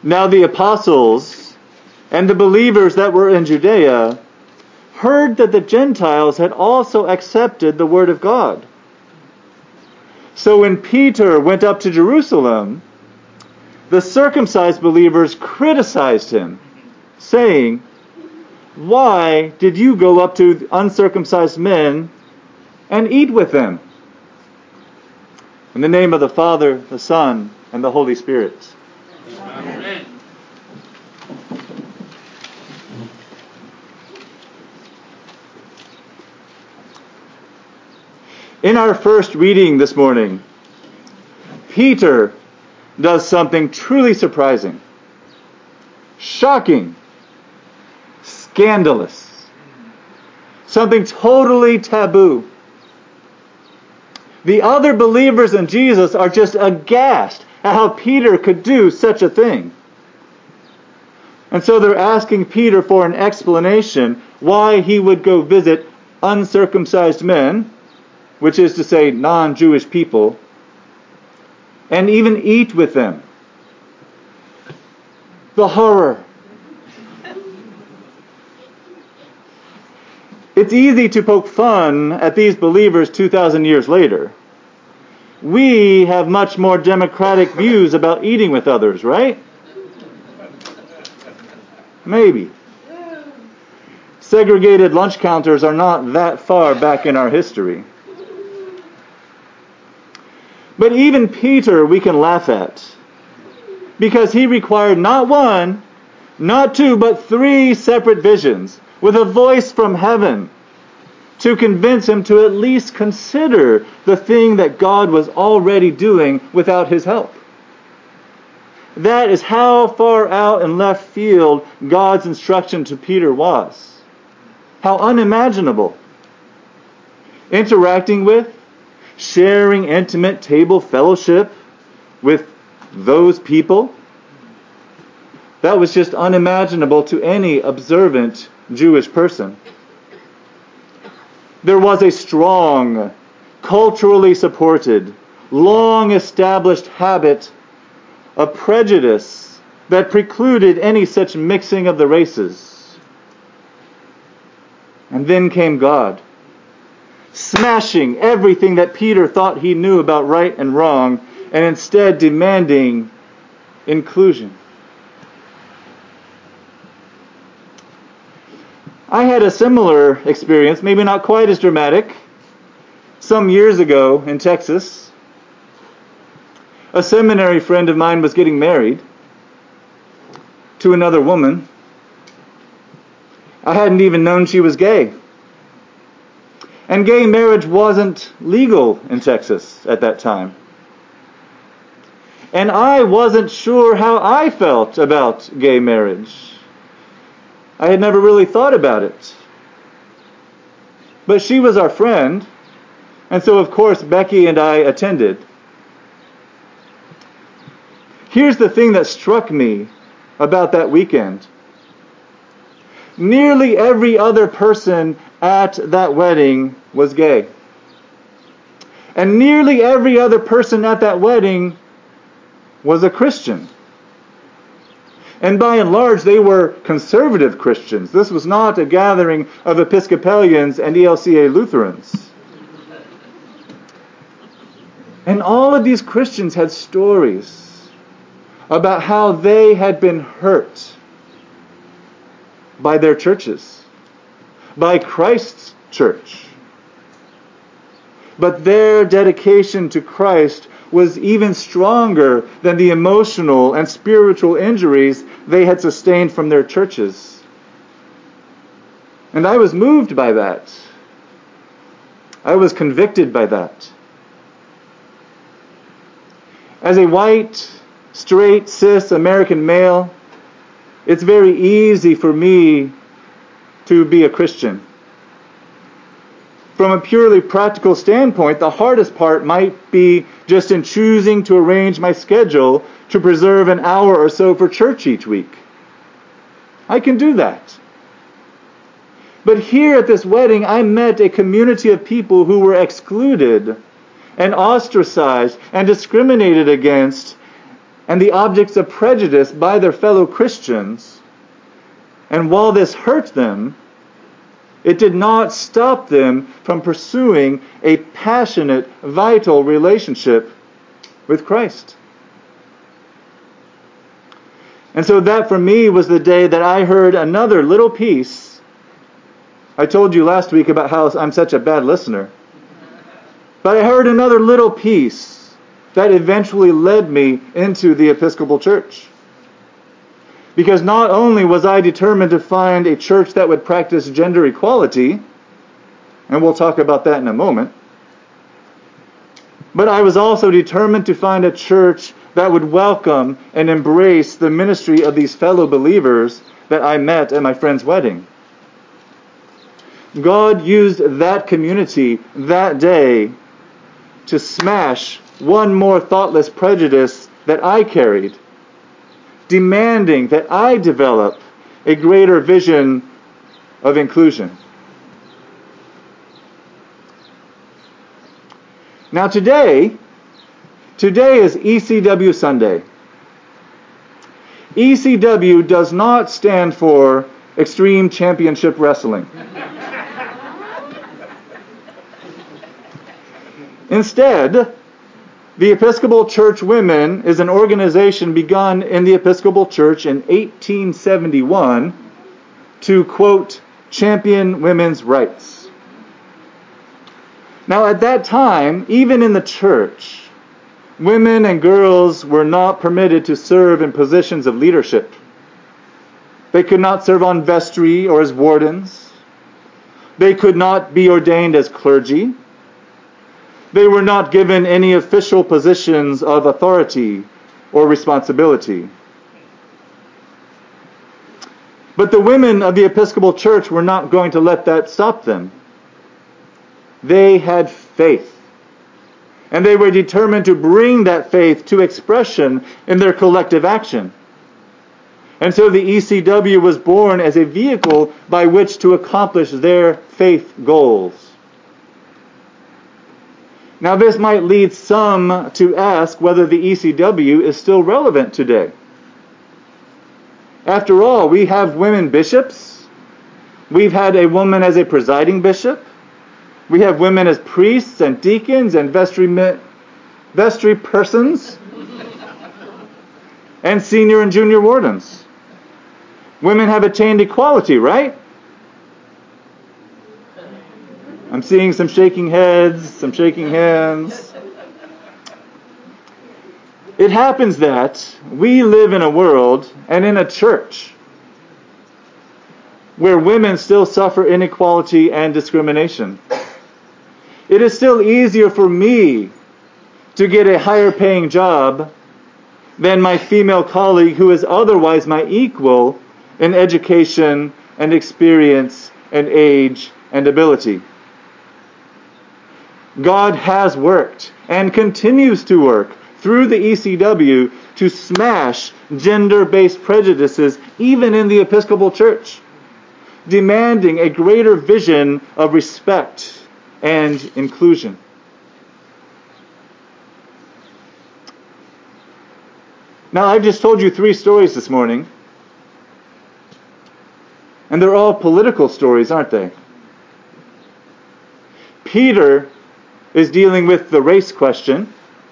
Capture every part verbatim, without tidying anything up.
Now the apostles and the believers that were in Judea heard that the Gentiles had also accepted the word of God. So when Peter went up to Jerusalem, the circumcised believers criticized him, saying, "Why did you go up to uncircumcised men and eat with them?" In the name of the Father, the Son, and the Holy Spirit. Amen. In our first reading this morning, Peter does something truly surprising, shocking, scandalous, something totally taboo. The other believers in Jesus are just aghast at how Peter could do such a thing. And so they're asking Peter for an explanation why he would go visit uncircumcised men, which is to say non-Jewish people, and even eat with them. The horror. It's easy to poke fun at these believers two thousand years later. We have much more democratic views about eating with others, right? Maybe. Segregated lunch counters are not that far back in our history. But even Peter we can laugh at, because he required not one, not two, but three separate visions with a voice from heaven to convince him to at least consider the thing that God was already doing without his help. That is how far out in left field God's instruction to Peter was. How unimaginable. Interacting with, sharing intimate table fellowship with those people, that was just unimaginable to any observant Jewish person. There was a strong, culturally supported, long-established habit of prejudice that precluded any such mixing of the races. And then came God, smashing everything that Peter thought he knew about right and wrong, and instead demanding inclusion. I had a similar experience, maybe not quite as dramatic, some years ago in Texas. A seminary friend of mine was getting married to another woman. I hadn't even known she was gay. And gay marriage wasn't legal in Texas at that time. And I wasn't sure how I felt about gay marriage. I had never really thought about it. But she was our friend, and so of course Becky and I attended. Here's the thing that struck me about that weekend. Nearly every other person at that wedding was gay. And nearly every other person at that wedding was a Christian. And by and large, they were conservative Christians. This was not a gathering of Episcopalians and E L C A Lutherans. And all of these Christians had stories about how they had been hurt by their churches, by Christ's church. But their dedication to Christ was even stronger than the emotional and spiritual injuries they had sustained from their churches. And I was moved by that. I was convicted by that. As a white, straight, cis American male, it's very easy for me to be a Christian. From a purely practical standpoint, the hardest part might be just in choosing to arrange my schedule to preserve an hour or so for church each week. I can do that. But here at this wedding, I met a community of people who were excluded and ostracized and discriminated against and the objects of prejudice by their fellow Christians. And while this hurt them, it did not stop them from pursuing a passionate, vital relationship with Christ. And so that for me was the day that I heard another little piece. I told you last week about how I'm such a bad listener. But I heard another little piece that eventually led me into the Episcopal Church. Because not only was I determined to find a church that would practice gender equality, and we'll talk about that in a moment, but I was also determined to find a church that would welcome and embrace the ministry of these fellow believers that I met at my friend's wedding. God used that community that day to smash one more thoughtless prejudice that I carried, demanding that I develop a greater vision of inclusion. Now today, today is E C W Sunday. E C W does not stand for Extreme Championship Wrestling. Instead, the Episcopal Church Women is an organization begun in the Episcopal Church in eighteen seventy-one to, quote, champion women's rights. Now, at that time, even in the church, women and girls were not permitted to serve in positions of leadership. They could not serve on vestry or as wardens. They could not be ordained as clergy. They were not given any official positions of authority or responsibility. But the women of the Episcopal Church were not going to let that stop them. They had faith. And they were determined to bring that faith to expression in their collective action. And so the E C W was born as a vehicle by which to accomplish their faith goals. Now this might lead some to ask whether the E C W is still relevant today. After all, we have women bishops. We've had a woman as a presiding bishop. We have women as priests and deacons and vestry, vestry persons and senior and junior wardens. Women have attained equality, right? I'm seeing some shaking heads, some shaking hands. It happens that we live in a world and in a church where women still suffer inequality and discrimination. It is still easier for me to get a higher paying job than my female colleague who is otherwise my equal in education and experience and age and ability. God has worked and continues to work through the E C W to smash gender-based prejudices even in the Episcopal Church, demanding a greater vision of respect and inclusion. Now, I've just told you three stories this morning, and they're all political stories, aren't they? Peter is dealing with the race question.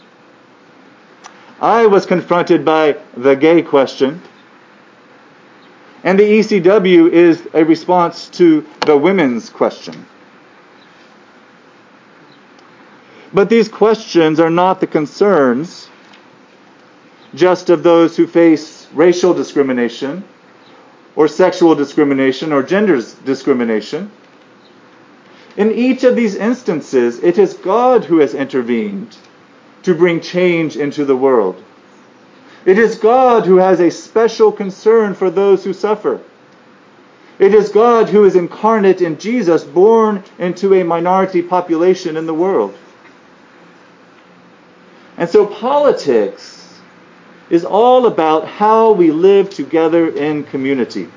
I was confronted by the gay question. And the E C W is a response to the women's question. But these questions are not the concerns just of those who face racial discrimination or sexual discrimination or gender discrimination. In each of these instances, it is God who has intervened to bring change into the world. It is God who has a special concern for those who suffer. It is God who is incarnate in Jesus, born into a minority population in the world. And so politics is all about how we live together in community.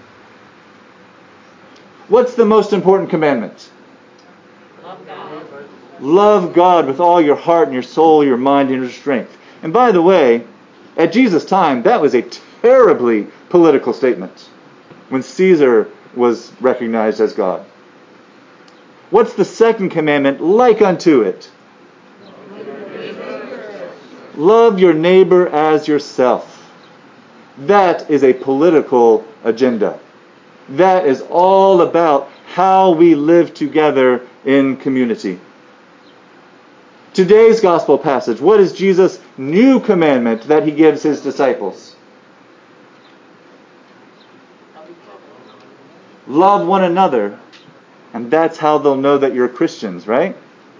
What's the most important commandment? Love God. Love God with all your heart and your soul, your mind and your strength. And by the way, At Jesus' time, that was a terribly political statement when Caesar was recognized as God. What's the second commandment like unto it? Love your neighbor as yourself. That is a political agenda. That is all about how we live together in community. Today's gospel passage, what is Jesus' new commandment that he gives his disciples? Love one another. And that's how they'll know that you're Christians, right?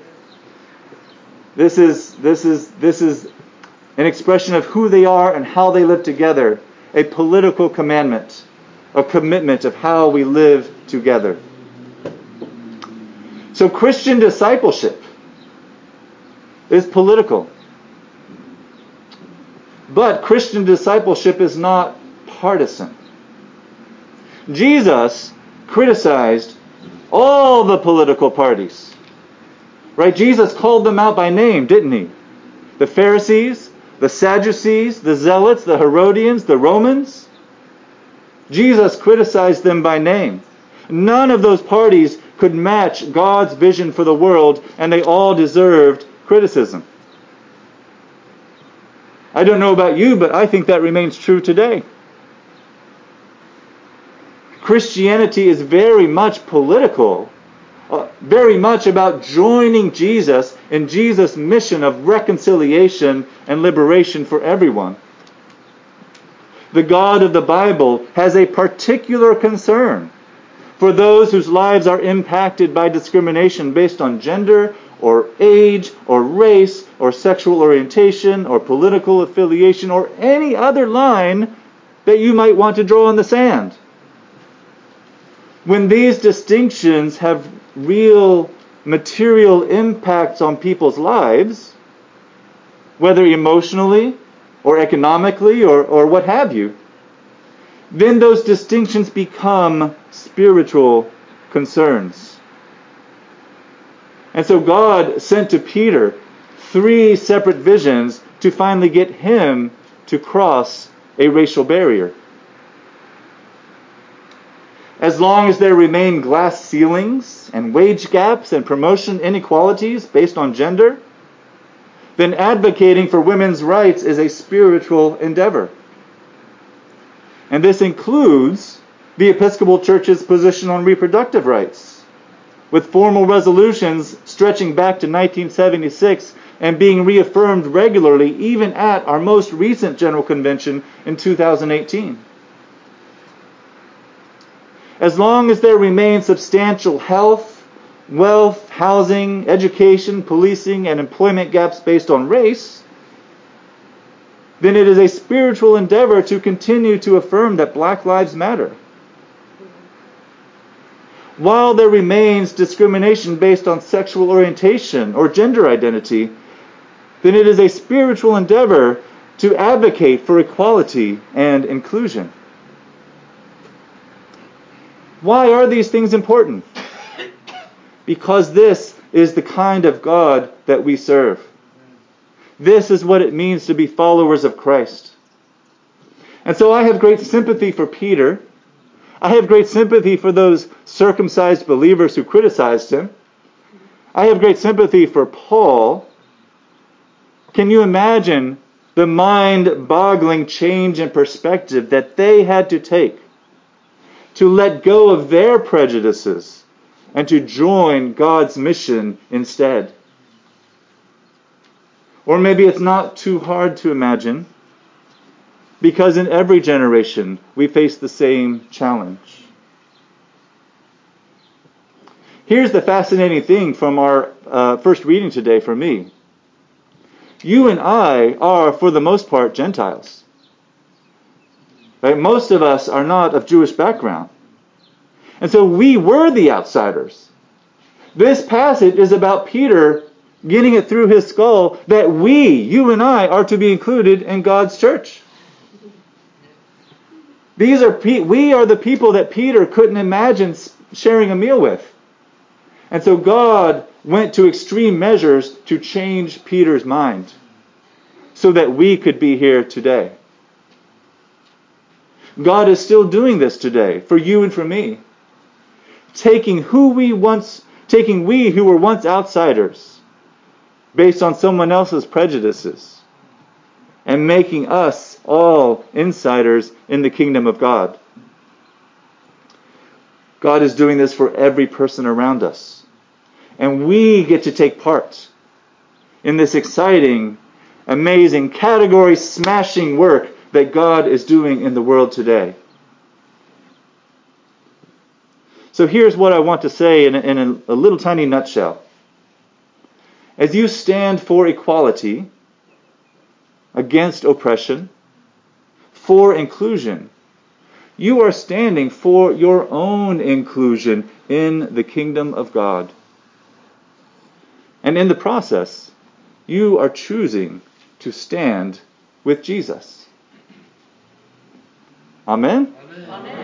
This is this is this is an expression of who they are and how they live together. A political commandment, a commitment of how we live together. So Christian discipleship is political. But Christian discipleship is not partisan. Jesus criticized all the political parties. Right? Jesus called them out by name, didn't he? The Pharisees, the Sadducees, the Zealots, the Herodians, the Romans. Jesus criticized them by name. None of those parties could match God's vision for the world, and they all deserved criticism. I don't know about you, but I think that remains true today. Christianity is very much political, uh, very much about joining Jesus in Jesus' mission of reconciliation and liberation for everyone. The God of the Bible has a particular concern for those whose lives are impacted by discrimination based on gender or age or race or sexual orientation or political affiliation or any other line that you might want to draw in the sand. When these distinctions have real material impacts on people's lives, whether emotionally or economically or, or what have you, then those distinctions become spiritual concerns. And so God sent to Peter three separate visions to finally get him to cross a racial barrier. As long as there remain glass ceilings and wage gaps and promotion inequalities based on gender, then advocating for women's rights is a spiritual endeavor. And this includes the Episcopal Church's position on reproductive rights, with formal resolutions stretching back to nineteen seventy-six and being reaffirmed regularly even at our most recent General Convention in two thousand eighteen. As long as there remains substantial health, wealth, housing, education, policing, and employment gaps based on race, then it is a spiritual endeavor to continue to affirm that Black lives matter. While there remains discrimination based on sexual orientation or gender identity, then it is a spiritual endeavor to advocate for equality and inclusion. Why are these things important? Because this is the kind of God that we serve. This is what it means to be followers of Christ. And so I have great sympathy for Peter. I have great sympathy for those circumcised believers who criticized him. I have great sympathy for Paul. Can you imagine the mind-boggling change in perspective that they had to take to let go of their prejudices and to join God's mission instead? Or maybe it's not too hard to imagine, because in every generation we face the same challenge. Here's the fascinating thing from our uh, first reading today for me. You and I are, for the most part, Gentiles. Right? Most of us are not of Jewish background. And so we were the outsiders. This passage is about Peter getting it through his skull that we, you and I, are to be included in God's church. These are pe- we are the people that Peter couldn't imagine sharing a meal with. And so God went to extreme measures to change Peter's mind, so that we could be here today. God is still doing this today for you and for me. Taking who we once, taking we who were once outsiders based on someone else's prejudices and making us all insiders in the kingdom of God. God is doing this for every person around us. And we get to take part in this exciting, amazing, category-smashing work that God is doing in the world today. So here's what I want to say in a, in a, a little tiny nutshell. As you stand for equality, against oppression, for inclusion, you are standing for your own inclusion in the kingdom of God. And in the process, you are choosing to stand with Jesus. Amen? Amen.